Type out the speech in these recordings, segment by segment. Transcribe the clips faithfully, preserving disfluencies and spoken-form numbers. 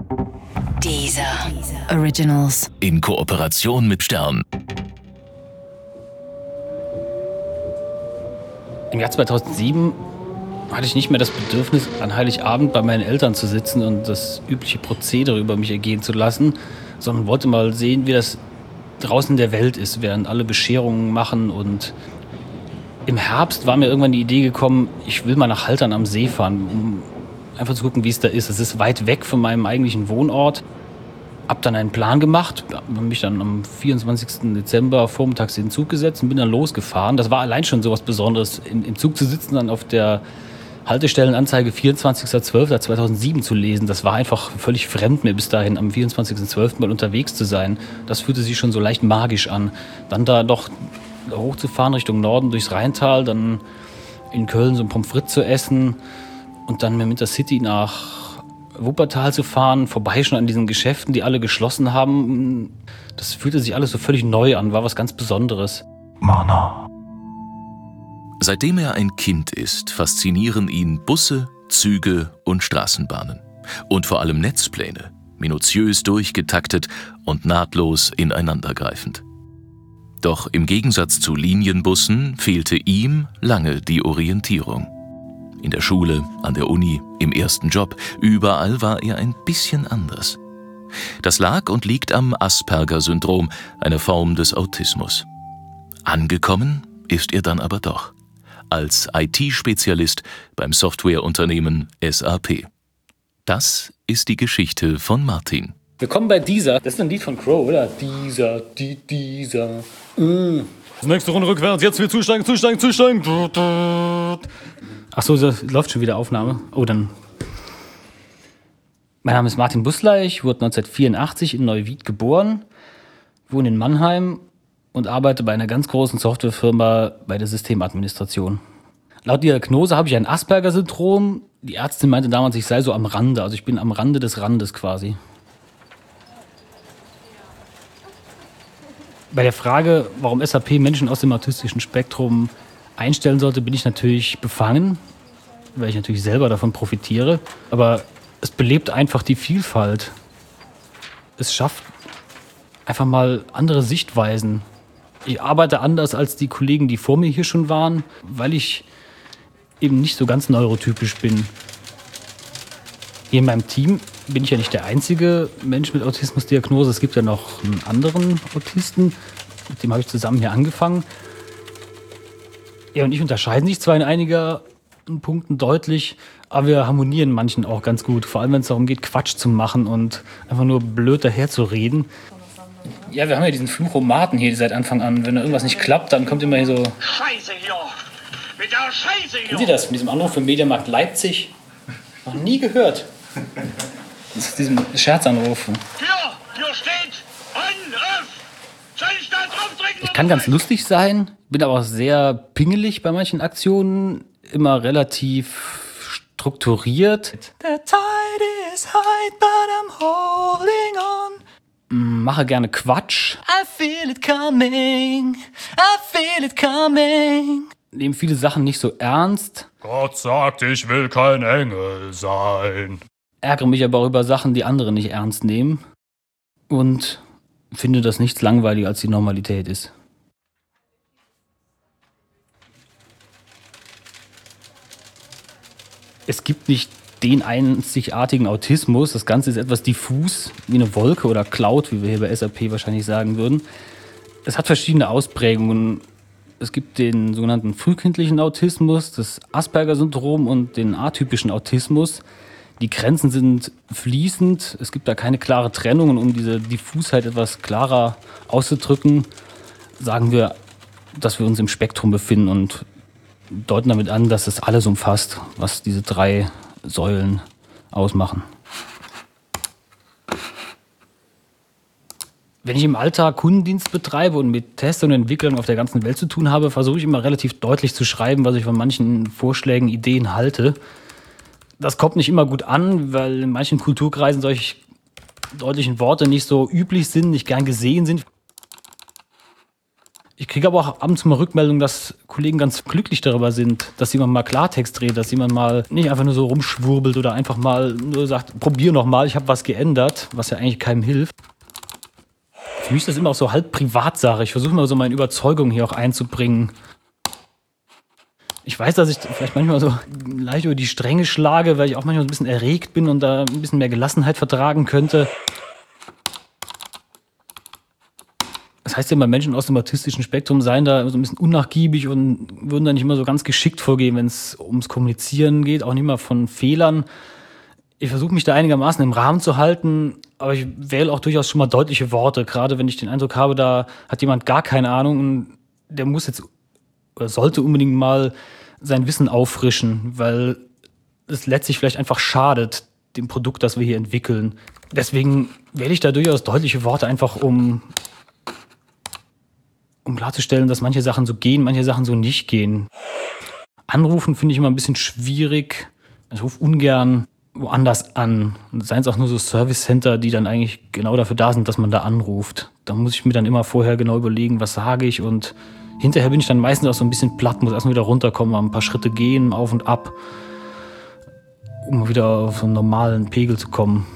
Deezer Originals. In Kooperation mit Stern. Im Jahr zweitausendsieben hatte ich nicht mehr das Bedürfnis, an Heiligabend bei meinen Eltern zu sitzen und das übliche Prozedere über mich ergehen zu lassen, sondern wollte mal sehen, wie das draußen in der Welt ist, während alle Bescherungen machen. Und im Herbst war mir irgendwann die Idee gekommen, ich will mal nach Haltern am See fahren, um einfach zu gucken, wie es da ist. Es ist weit weg von meinem eigentlichen Wohnort. Hab dann einen Plan gemacht, habe mich dann am vierundzwanzigsten Dezember vormittags in den Zug gesetzt und bin dann losgefahren. Das war allein schon so was Besonderes, im, im Zug zu sitzen, dann auf der Haltestellenanzeige vierundzwanzigster zwölfter zweitausendsieben zu lesen. Das war einfach völlig fremd, mir bis dahin am vierundzwanzigsten zwölften mal unterwegs zu sein. Das fühlte sich schon so leicht magisch an. Dann da doch hochzufahren Richtung Norden durchs Rheintal, dann in Köln so ein Pommes frites zu essen und dann mit der City nach Wuppertal zu fahren, vorbei schon an diesen Geschäften, die alle geschlossen haben. Das fühlte sich alles so völlig neu an, war was ganz Besonderes. Mana. Seitdem er ein Kind ist, faszinieren ihn Busse, Züge und Straßenbahnen. Und vor allem Netzpläne, minutiös durchgetaktet und nahtlos ineinandergreifend. Doch im Gegensatz zu Linienbussen fehlte ihm lange die Orientierung. In der Schule, an der Uni, im ersten Job, überall war er ein bisschen anders. Das lag und liegt am Asperger-Syndrom, einer Form des Autismus. Angekommen ist er dann aber doch, als I T-Spezialist beim Softwareunternehmen S A P. Das ist die Geschichte von Martin. Willkommen bei Deezer. Das ist ein Lied von Crow, oder? Deezer, die, Deezer. Mm. Nächste Runde rückwärts, jetzt wir zusteigen, zusteigen, zusteigen. Ach so, das läuft schon wieder Aufnahme. Oh, dann. Mein Name ist Martin Bußler, ich wurde neunzehnhundertvierundachtzig in Neuwied geboren, wohne in Mannheim und arbeite bei einer ganz großen Softwarefirma bei der Systemadministration. Laut Diagnose habe ich ein Asperger-Syndrom. Die Ärztin meinte damals, ich sei so am Rande, also ich bin am Rande des Randes quasi. Bei der Frage, warum S A P Menschen aus dem autistischen Spektrum einstellen sollte, bin ich natürlich befangen, weil ich natürlich selber davon profitiere. Aber es belebt einfach die Vielfalt. Es schafft einfach mal andere Sichtweisen. Ich arbeite anders als die Kollegen, die vor mir hier schon waren, weil ich eben nicht so ganz neurotypisch bin. Hier in meinem Team bin ich ja nicht der einzige Mensch mit Autismusdiagnose. Es gibt ja noch einen anderen Autisten, mit dem habe ich zusammen hier angefangen. Er und ich unterscheiden sich zwar in einigen Punkten deutlich, aber wir harmonieren manchen auch ganz gut. Vor allem, wenn es darum geht, Quatsch zu machen und einfach nur blöd daherzureden. Ja, wir haben ja diesen Fluchomaten hier seit Anfang an. Wenn da irgendwas nicht klappt, dann kommt immer hier so... Scheiße hier! Mit der Scheiße hier! Kennen Sie das? Mit diesem Anruf vom Mediamarkt Leipzig? Noch nie gehört. Das ist diesem Scherzanruf. Hier! Hier steht On-Off! Soll ich da drauf drücken? Ich kann ganz lustig sein, bin aber auch sehr pingelig bei manchen Aktionen, immer relativ strukturiert. The tide is high, but I'm holding on. Mache gerne Quatsch. I feel it coming, I feel it coming. Nehme viele Sachen nicht so ernst. Gott sagt, ich will kein Engel sein. Ärgere mich aber auch über Sachen, die andere nicht ernst nehmen. Und finde, dass nichts langweiliger als die Normalität ist. Es gibt nicht den einzigartigen Autismus. Das Ganze ist etwas diffus, wie eine Wolke oder Cloud, wie wir hier bei S A P wahrscheinlich sagen würden. Es hat verschiedene Ausprägungen. Es gibt den sogenannten frühkindlichen Autismus, das Asperger-Syndrom und den atypischen Autismus. Die Grenzen sind fließend, es gibt da keine klare Trennung. Und um diese Diffusheit etwas klarer auszudrücken, sagen wir, dass wir uns im Spektrum befinden und deuten damit an, dass es alles umfasst, was diese drei Säulen ausmachen. Wenn ich im Alltag Kundendienst betreibe und mit Testern und Entwicklern auf der ganzen Welt zu tun habe, versuche ich immer relativ deutlich zu schreiben, was ich von manchen Vorschlägen, Ideen halte. Das kommt nicht immer gut an, weil in manchen Kulturkreisen solche deutlichen Worte nicht so üblich sind, nicht gern gesehen sind. Ich kriege aber auch abends mal Rückmeldungen, dass Kollegen ganz glücklich darüber sind, dass jemand mal Klartext redet, dass jemand mal nicht einfach nur so rumschwurbelt oder einfach mal nur sagt, probier noch mal, ich habe was geändert, was ja eigentlich keinem hilft. Für mich ist das immer auch so halb Privatsache. Ich versuche mal so meine Überzeugungen hier auch einzubringen. Ich weiß, dass ich vielleicht manchmal so leicht über die Stränge schlage, weil ich auch manchmal so ein bisschen erregt bin und da ein bisschen mehr Gelassenheit vertragen könnte. Das heißt ja immer, Menschen aus dem autistischen Spektrum seien da so ein bisschen unnachgiebig und würden da nicht immer so ganz geschickt vorgehen, wenn es ums Kommunizieren geht, auch nicht mal von Fehlern. Ich versuche mich da einigermaßen im Rahmen zu halten, aber ich wähle auch durchaus schon mal deutliche Worte, gerade wenn ich den Eindruck habe, da hat jemand gar keine Ahnung und der muss jetzt oder sollte unbedingt mal sein Wissen auffrischen, weil es letztlich vielleicht einfach schadet dem Produkt, das wir hier entwickeln. Deswegen wähle ich da durchaus deutliche Worte, einfach um um klarzustellen, dass manche Sachen so gehen, manche Sachen so nicht gehen. Anrufen finde ich immer ein bisschen schwierig. Ich rufe ungern woanders an. Und seien es auch nur so Service-Center, die dann eigentlich genau dafür da sind, dass man da anruft. Da muss ich mir dann immer vorher genau überlegen, was sage ich. Und hinterher bin ich dann meistens auch so ein bisschen platt, muss erstmal wieder runterkommen, mal ein paar Schritte gehen, auf und ab, um wieder auf einen normalen Pegel zu kommen.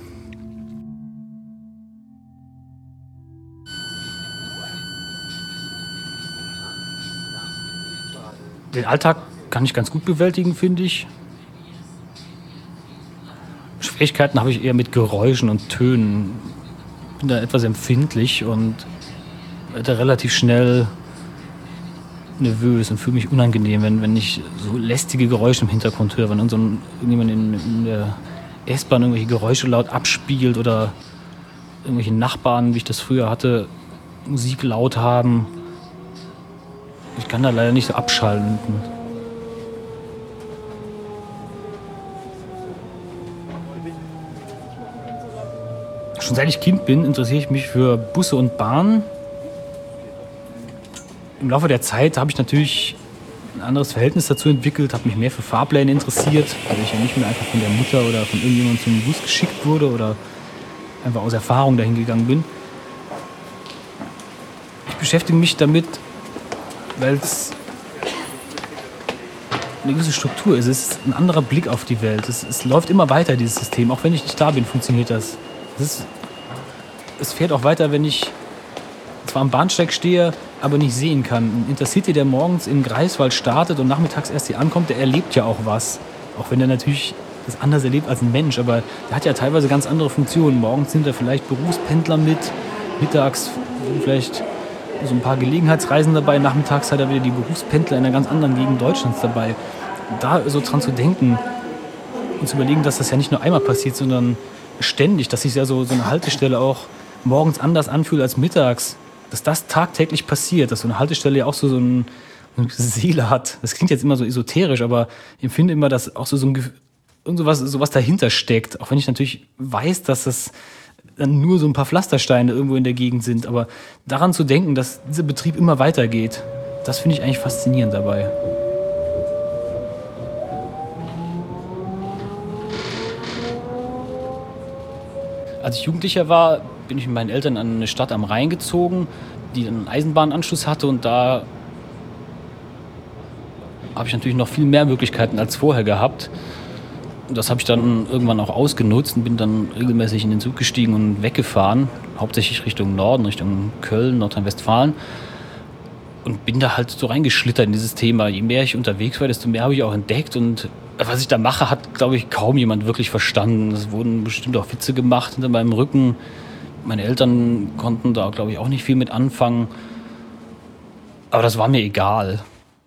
Den Alltag kann ich ganz gut bewältigen, finde ich. Schwierigkeiten habe ich eher mit Geräuschen und Tönen. Ich bin da etwas empfindlich und werde relativ schnell nervös und fühle mich unangenehm, wenn, wenn ich so lästige Geräusche im Hintergrund höre. Wenn so ein, irgendjemand in, in der S-Bahn irgendwelche Geräusche laut abspielt oder irgendwelche Nachbarn, wie ich das früher hatte, Musik laut haben. Ich kann da leider nicht so abschalten. Schon seit ich Kind bin, interessiere ich mich für Busse und Bahnen. Im Laufe der Zeit habe ich natürlich ein anderes Verhältnis dazu entwickelt, habe mich mehr für Fahrpläne interessiert, weil ich ja nicht mehr einfach von der Mutter oder von irgendjemandem zum Bus geschickt wurde oder einfach aus Erfahrung dahin gegangen bin. Ich beschäftige mich damit, weil es eine gewisse Struktur ist. Es ist ein anderer Blick auf die Welt. Es, es läuft immer weiter, dieses System. Auch wenn ich nicht da bin, funktioniert das. Es, ist, es fährt auch weiter, wenn ich zwar am Bahnsteig stehe, aber nicht sehen kann. Ein Intercity, der morgens in Greifswald startet und nachmittags erst hier ankommt, der erlebt ja auch was. Auch wenn er natürlich das anders erlebt als ein Mensch. Aber der hat ja teilweise ganz andere Funktionen. Morgens sind da vielleicht Berufspendler mit, mittags vielleicht so ein paar Gelegenheitsreisen dabei. Nachmittags hat er wieder die Berufspendler in einer ganz anderen Gegend Deutschlands dabei. Da so dran zu denken und zu überlegen, dass das ja nicht nur einmal passiert, sondern ständig, dass sich ja so, so eine Haltestelle auch morgens anders anfühlt als mittags. Dass das tagtäglich passiert, dass so eine Haltestelle ja auch so, so ein, eine Seele hat. Das klingt jetzt immer so esoterisch, aber ich empfinde immer, dass auch so, so ein irgend sowas, sowas dahinter steckt. Auch wenn ich natürlich weiß, dass das dann nur so ein paar Pflastersteine irgendwo in der Gegend sind. Aber daran zu denken, dass dieser Betrieb immer weitergeht, das finde ich eigentlich faszinierend dabei. Als ich Jugendlicher war, bin ich mit meinen Eltern an eine Stadt am Rhein gezogen, die einen Eisenbahnanschluss hatte. Und da habe ich natürlich noch viel mehr Möglichkeiten als vorher gehabt. Das habe ich dann irgendwann auch ausgenutzt und bin dann regelmäßig in den Zug gestiegen und weggefahren, hauptsächlich Richtung Norden, Richtung Köln, Nordrhein-Westfalen. Und bin da halt so reingeschlittert in dieses Thema. Je mehr ich unterwegs war, desto mehr habe ich auch entdeckt. Und was ich da mache, hat, glaube ich, kaum jemand wirklich verstanden. Es wurden bestimmt auch Witze gemacht hinter meinem Rücken. Meine Eltern konnten da, glaube ich, auch nicht viel mit anfangen. Aber das war mir egal.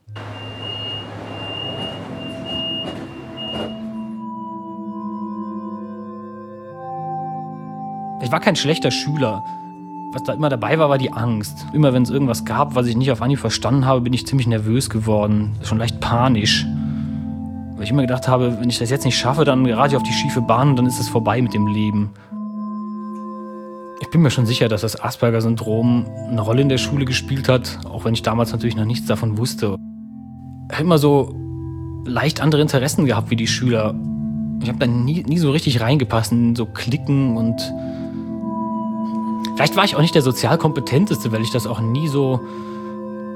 Ich war kein schlechter Schüler. Was da immer dabei war, war die Angst. Immer wenn es irgendwas gab, was ich nicht auf Anhieb verstanden habe, bin ich ziemlich nervös geworden. Schon leicht panisch. Weil ich immer gedacht habe, wenn ich das jetzt nicht schaffe, dann gerate ich auf die schiefe Bahn und dann ist es vorbei mit dem Leben. Ich bin mir schon sicher, dass das Asperger-Syndrom eine Rolle in der Schule gespielt hat, auch wenn ich damals natürlich noch nichts davon wusste. Ich habe immer so leicht andere Interessen gehabt wie die Schüler. Ich habe da nie, nie so richtig reingepasst in so Klicken und vielleicht war ich auch nicht der sozial Kompetenteste, weil ich das auch nie so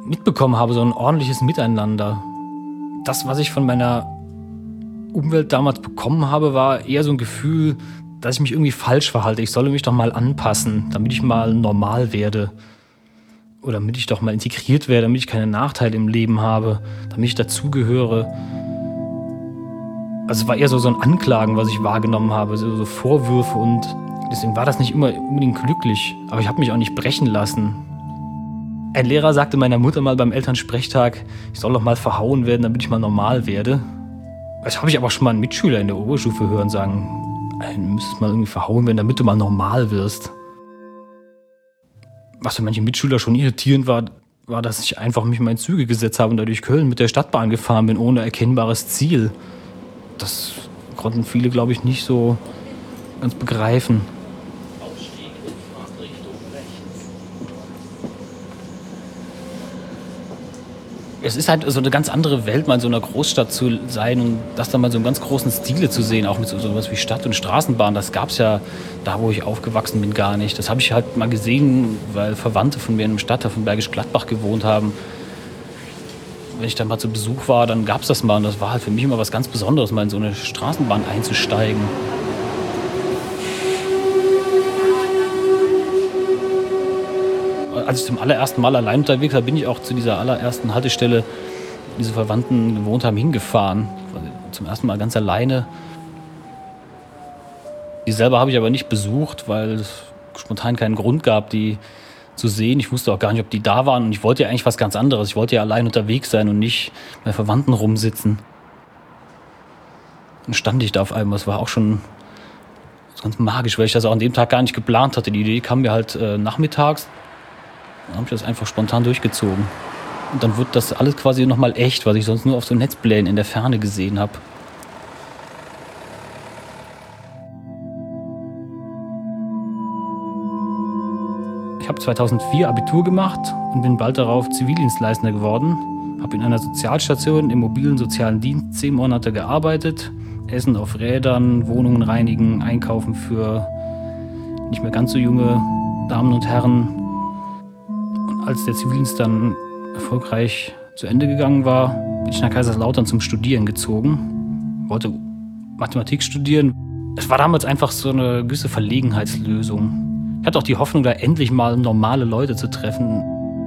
mitbekommen habe, so ein ordentliches Miteinander. Das, was ich von meiner Umwelt damals bekommen habe, war eher so ein Gefühl, dass ich mich irgendwie falsch verhalte. Ich solle mich doch mal anpassen, damit ich mal normal werde. Oder damit ich doch mal integriert werde, damit ich keine Nachteile im Leben habe, damit ich dazugehöre. Also es war eher so, so ein Anklagen, was ich wahrgenommen habe, so, so Vorwürfe, und deswegen war das nicht immer unbedingt glücklich. Aber ich habe mich auch nicht brechen lassen. Ein Lehrer sagte meiner Mutter mal beim Elternsprechtag, ich soll doch mal verhauen werden, damit ich mal normal werde. Das habe ich aber schon mal einen Mitschüler in der Oberstufe hören sagen, du müsstest mal irgendwie verhauen werden, damit du mal normal wirst. Was für manche Mitschüler schon irritierend war, war, dass ich einfach mich mal in Züge gesetzt habe und da durch Köln mit der Stadtbahn gefahren bin, ohne erkennbares Ziel. Das konnten viele, glaube ich, nicht so ganz begreifen. Es ist halt so eine ganz andere Welt, mal in so einer Großstadt zu sein und das dann mal so im ganz großen Stile zu sehen, auch mit so sowas wie Stadt- und Straßenbahn. Das gab es ja da, wo ich aufgewachsen bin, gar nicht. Das habe ich halt mal gesehen, weil Verwandte von mir in einem Stadtteil von Bergisch Gladbach gewohnt haben. Wenn ich dann mal zu Besuch war, dann gab es das mal und das war halt für mich immer was ganz Besonderes, mal in so eine Straßenbahn einzusteigen. Als ich zum allerersten Mal allein unterwegs war, bin ich auch zu dieser allerersten Haltestelle, wo diese Verwandten gewohnt haben, hingefahren. Zum ersten Mal ganz alleine. Die selber habe ich aber nicht besucht, weil es spontan keinen Grund gab, die zu sehen. Ich wusste auch gar nicht, ob die da waren. Und ich wollte ja eigentlich was ganz anderes. Ich wollte ja allein unterwegs sein und nicht bei Verwandten rumsitzen. Dann stand ich da auf einmal. Es war auch schon ganz magisch, weil ich das auch an dem Tag gar nicht geplant hatte. Die Idee kam mir halt äh, nachmittags. Dann habe ich das einfach spontan durchgezogen. Und dann wird das alles quasi nochmal echt, was ich sonst nur auf so Netzplänen in der Ferne gesehen habe. Ich habe zweitausendvier Abitur gemacht und bin bald darauf Zivildienstleister geworden. Habe in einer Sozialstation im mobilen sozialen Dienst zehn Monate gearbeitet. Essen auf Rädern, Wohnungen reinigen, einkaufen für nicht mehr ganz so junge Damen und Herren. Als der Zivildienst dann erfolgreich zu Ende gegangen war, bin ich nach Kaiserslautern zum Studieren gezogen. Wollte Mathematik studieren. Es war damals einfach so eine gewisse Verlegenheitslösung. Ich hatte auch die Hoffnung, da endlich mal normale Leute zu treffen.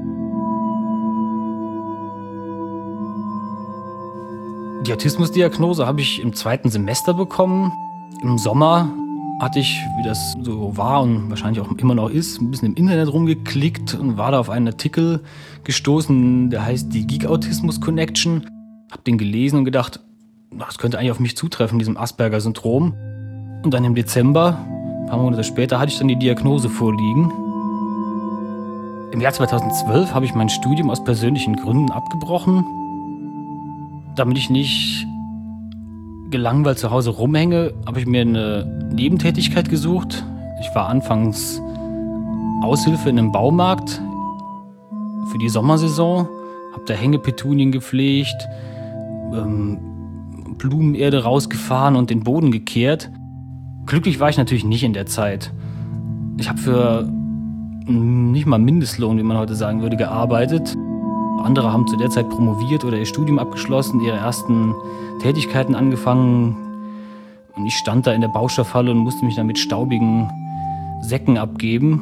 Die Autismusdiagnose habe ich im zweiten Semester bekommen. Im Sommer hatte ich, wie das so war und wahrscheinlich auch immer noch ist, ein bisschen im Internet rumgeklickt und war da auf einen Artikel gestoßen, der heißt die Geek Autismus Connection. Hab den gelesen und gedacht, das könnte eigentlich auf mich zutreffen, diesem Asperger-Syndrom. Und dann im Dezember, ein paar Monate später, hatte ich dann die Diagnose vorliegen. Im Jahr zweitausendzwölf habe ich mein Studium aus persönlichen Gründen abgebrochen, damit ich nicht gelangweilt zu Hause rumhänge, habe ich mir eine Nebentätigkeit gesucht. Ich war anfangs Aushilfe in einem Baumarkt für die Sommersaison, habe da Hängepetunien gepflegt, ähm, Blumenerde rausgefahren und den Boden gekehrt. Glücklich war ich natürlich nicht in der Zeit. Ich habe für nicht mal Mindestlohn, wie man heute sagen würde, gearbeitet. Andere haben zu der Zeit promoviert oder ihr Studium abgeschlossen, ihre ersten Tätigkeiten angefangen. Und ich stand da in der Baustoffhalle und musste mich dann mit staubigen Säcken abgeben.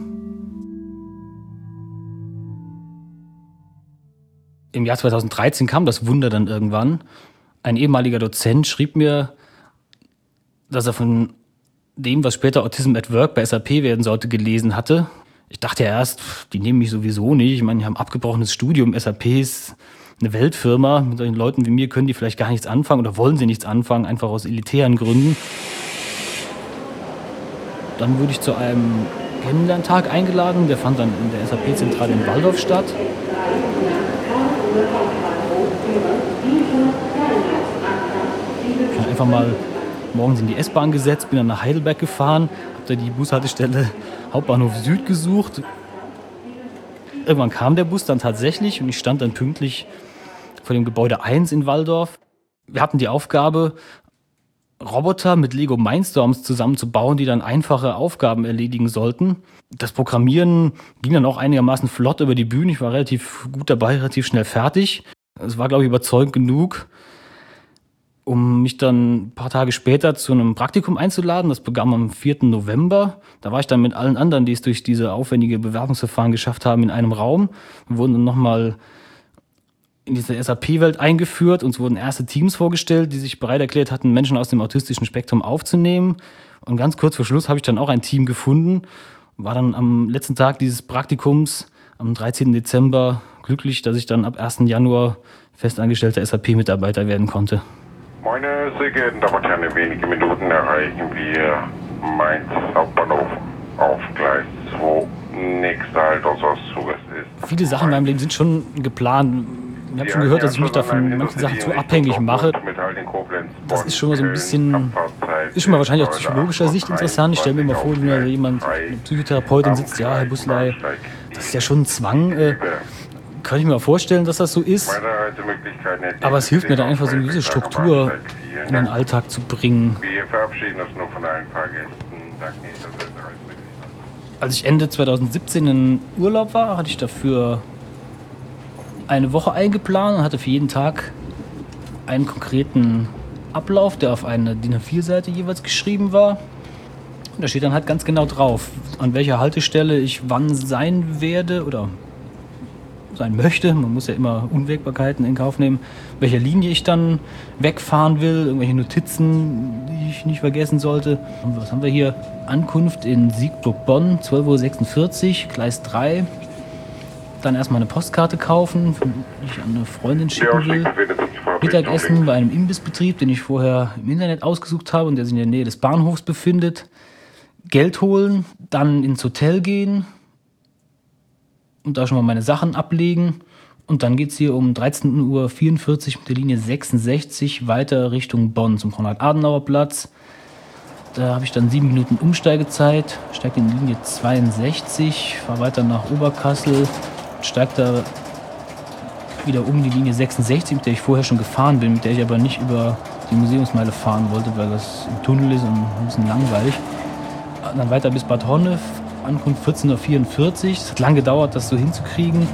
Im Jahr zweitausenddreizehn kam das Wunder dann irgendwann. Ein ehemaliger Dozent schrieb mir, dass er von dem, was später Autism at Work bei S A P werden sollte, gelesen hatte. Ich dachte ja erst, die nehmen mich sowieso nicht. Ich meine, die haben abgebrochenes Studium. S A P ist eine Weltfirma. Mit solchen Leuten wie mir können die vielleicht gar nichts anfangen oder wollen sie nichts anfangen, einfach aus elitären Gründen. Dann wurde ich zu einem Kennenlerntag eingeladen. Der fand dann in der S A P-Zentrale in Walldorf statt. Ich bin einfach mal morgens in die S-Bahn gesetzt, bin dann nach Heidelberg gefahren, habe da die Bushaltestelle Hauptbahnhof Süd gesucht. Irgendwann kam der Bus dann tatsächlich und ich stand dann pünktlich vor dem Gebäude eins in Walldorf. Wir hatten die Aufgabe, Roboter mit Lego Mindstorms zusammenzubauen, die dann einfache Aufgaben erledigen sollten. Das Programmieren ging dann auch einigermaßen flott über die Bühne. Ich war relativ gut dabei, relativ schnell fertig. Es war, glaube ich, überzeugend genug, um mich dann ein paar Tage später zu einem Praktikum einzuladen. Das begann am vierten November. Da war ich dann mit allen anderen, die es durch diese aufwendige Bewerbungsverfahren geschafft haben, in einem Raum. Wir wurden dann nochmal in diese S A P-Welt eingeführt. Uns wurden erste Teams vorgestellt, die sich bereit erklärt hatten, Menschen aus dem autistischen Spektrum aufzunehmen. Und ganz kurz vor Schluss habe ich dann auch ein Team gefunden. War dann am letzten Tag dieses Praktikums, am dreizehnten Dezember, glücklich, dass ich dann ab ersten Januar festangestellter S A P-Mitarbeiter werden konnte. Meine sehr geehrten Damen und Herren, in wenigen Minuten erreichen wir Mainz Hauptbahnhof auf Gleis zwei. Nächster Halt unseres Zuges ist. Viele Sachen in meinem Leben sind schon geplant. Ich habe schon gehört, dass ich mich davon manche Sachen zu abhängig mache. Das ist schon mal so ein bisschen, ist schon mal wahrscheinlich aus psychologischer Sicht interessant. Ich stelle mir immer vor, wenn da jemand, eine Psychotherapeutin sitzt, ja, Herr Busley, das ist ja schon ein Zwang. Äh, kann ich mir auch vorstellen, dass das so ist. Aber es hilft mir dann einfach, so eine gewisse Struktur in den Alltag zu bringen. Wir verabschieden uns nur von allen Fahrgästen. Danke, dass ihr das alles möglich habt. Als ich Ende zwanzig siebzehn in Urlaub war, hatte ich dafür eine Woche eingeplant und hatte für jeden Tag einen konkreten Ablauf, der auf eine D I N A vier Seite jeweils geschrieben war. Und da steht dann halt ganz genau drauf, an welcher Haltestelle ich wann sein werde oder sein möchte. Man muss ja immer Unwägbarkeiten in Kauf nehmen, welcher Linie ich dann wegfahren will, irgendwelche Notizen, die ich nicht vergessen sollte. Und was haben wir hier? Ankunft in Siegburg-Bonn, zwölf Uhr sechsundvierzig, Gleis drei. Dann erstmal eine Postkarte kaufen, die ich an eine Freundin schicken will. Mittagessen bei einem Imbissbetrieb, den ich vorher im Internet ausgesucht habe und der sich in der Nähe des Bahnhofs befindet. Geld holen, dann ins Hotel gehen und da schon mal meine Sachen ablegen. Und dann geht es hier um dreizehn Uhr vierundvierzig mit der Linie sechsundsechzig weiter Richtung Bonn zum Konrad-Adenauer-Platz. Da habe ich dann sieben Minuten Umsteigezeit, steige in die Linie zweiundsechzig, fahre weiter nach Oberkassel, steige da wieder um die Linie sechsundsechzig, mit der ich vorher schon gefahren bin, mit der ich aber nicht über die Museumsmeile fahren wollte, weil das im Tunnel ist und ein bisschen langweilig. Dann weiter bis Bad Honnef, Ankunft vierzehn Uhr vierundvierzig. Es hat lange gedauert, das so hinzukriegen.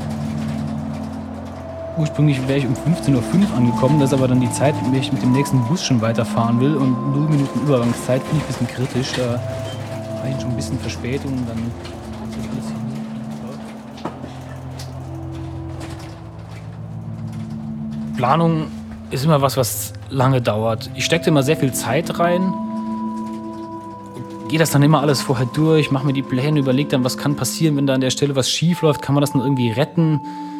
Ursprünglich wäre ich um fünfzehn Uhr fünf angekommen, das ist aber dann die Zeit, in der ich mit dem nächsten Bus schon weiterfahren will. Und null Minuten Übergangszeit finde ich ein bisschen kritisch. Da habe ich schon ein bisschen Verspätung. Dann ist alles hin. Planung ist immer was, was lange dauert. Ich stecke immer sehr viel Zeit rein. Gehe das dann immer alles vorher durch, mache mir die Pläne, überlege dann, was kann passieren, wenn da an der Stelle was schief läuft, kann man das dann irgendwie retten?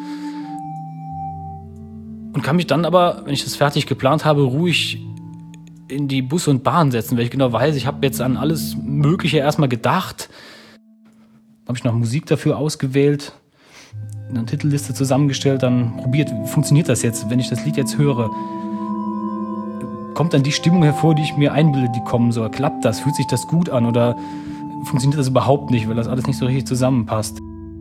Und kann mich dann aber, wenn ich das fertig geplant habe, ruhig in die Bus und Bahn setzen, weil ich genau weiß, ich habe jetzt an alles Mögliche erstmal gedacht. Habe ich noch Musik dafür ausgewählt, eine Titelliste zusammengestellt, dann probiert, wie funktioniert das jetzt, wenn ich das Lied jetzt höre? Kommt dann die Stimmung hervor, die ich mir einbilde, die kommen soll? Klappt das? Fühlt sich das gut an? Oder funktioniert das überhaupt nicht, weil das alles nicht so richtig zusammenpasst?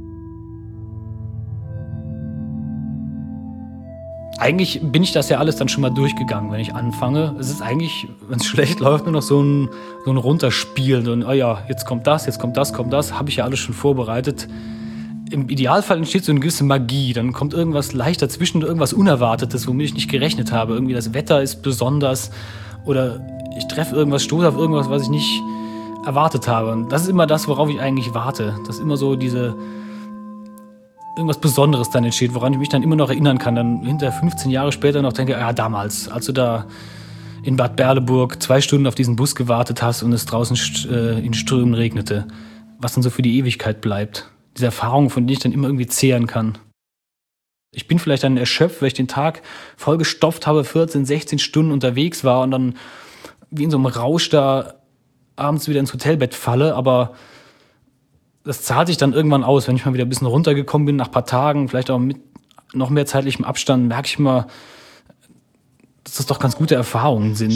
Eigentlich bin ich das ja alles dann schon mal durchgegangen, wenn ich anfange. Es ist eigentlich, wenn es schlecht läuft, nur noch so ein, so ein Runterspielen. Und oh ja, jetzt kommt das, jetzt kommt das, kommt das. Habe ich ja alles schon vorbereitet. Im Idealfall entsteht so eine gewisse Magie. Dann kommt irgendwas leicht dazwischen, irgendwas Unerwartetes, womit ich nicht gerechnet habe. Irgendwie das Wetter ist besonders oder ich treffe irgendwas, stoße auf irgendwas, was ich nicht erwartet habe. Und das ist immer das, worauf ich eigentlich warte. Dass immer so diese irgendwas Besonderes dann entsteht, woran ich mich dann immer noch erinnern kann. Dann hinter fünfzehn Jahre später noch denke, ja damals, als du da in Bad Berleburg zwei Stunden auf diesen Bus gewartet hast und es draußen äh, in Strömen regnete. Was dann so für die Ewigkeit bleibt. Diese Erfahrung, von denen ich dann immer irgendwie zehren kann. Ich bin vielleicht dann erschöpft, weil ich den Tag vollgestopft habe, vierzehn, sechzehn Stunden unterwegs war und dann wie in so einem Rausch da abends wieder ins Hotelbett falle, aber das zahlt sich dann irgendwann aus, wenn ich mal wieder ein bisschen runtergekommen bin, nach ein paar Tagen, vielleicht auch mit noch mehr zeitlichem Abstand, merke ich mal, dass das doch ganz gute Erfahrungen sind.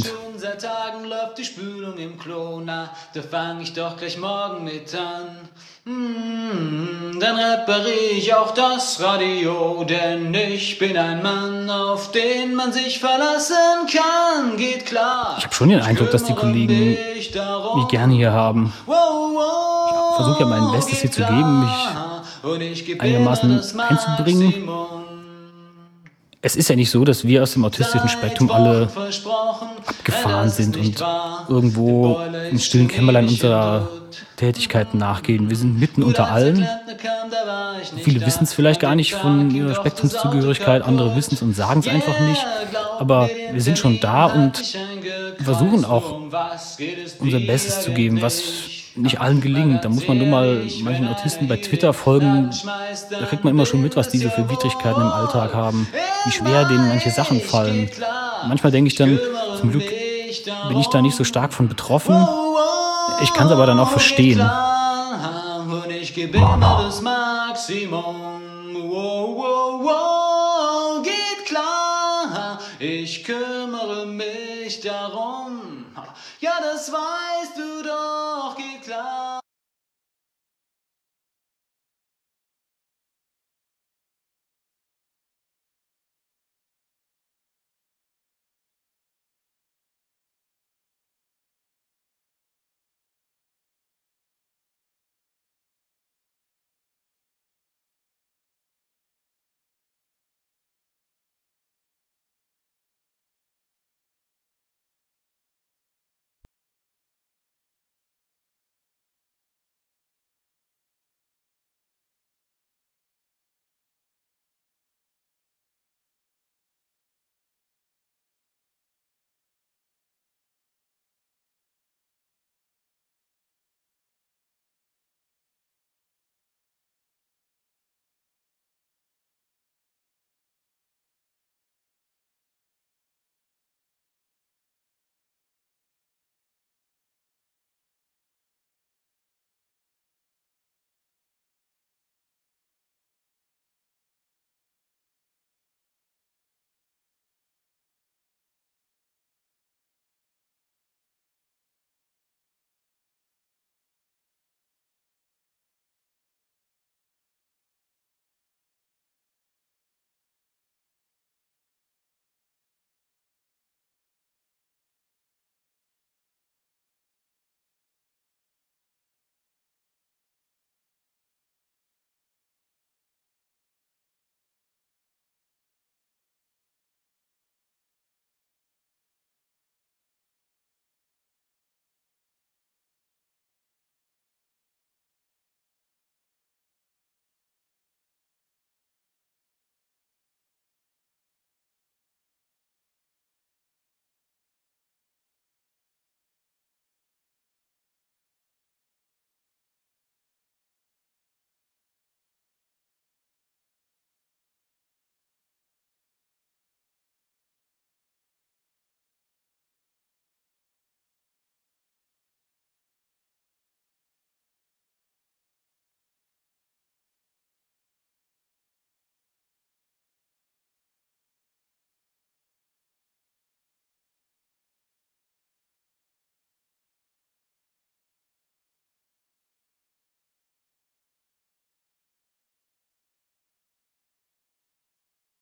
seit Tagen läuft die Spülung im Klo, na, da fang ich doch gleich morgen mit an. Mm, dann repariere ich auch das Radio, denn ich bin ein Mann, auf den man sich verlassen kann, geht klar. Ich habe schon den Eindruck, dass die Kollegen mich gerne hier haben. Ich versuche ja mein Bestes hier zu geben, mich einigermaßen einzubringen. Es ist ja nicht so, dass wir aus dem autistischen Spektrum alle abgefahren sind und irgendwo im stillen Kämmerlein unserer Tätigkeiten nachgehen. Wir sind mitten unter allen. Viele wissen es vielleicht gar nicht von ihrer Spektrumszugehörigkeit, andere wissen es und sagen es einfach nicht. Aber wir sind schon da und versuchen auch unser Bestes zu geben, was nicht allen gelingt. Da muss man nur mal manchen Autisten bei Twitter folgen. Da kriegt man immer schon mit, was die so für Widrigkeiten im Alltag haben, wie schwer denen manche Sachen fallen. Manchmal denke ich dann, zum Glück bin ich da nicht so stark von betroffen. Ich kann es aber dann auch verstehen. Und ich gebe immer das Maximum. Wow, wow, wow, geht klar. Ich kümmere mich darum. Ja, das war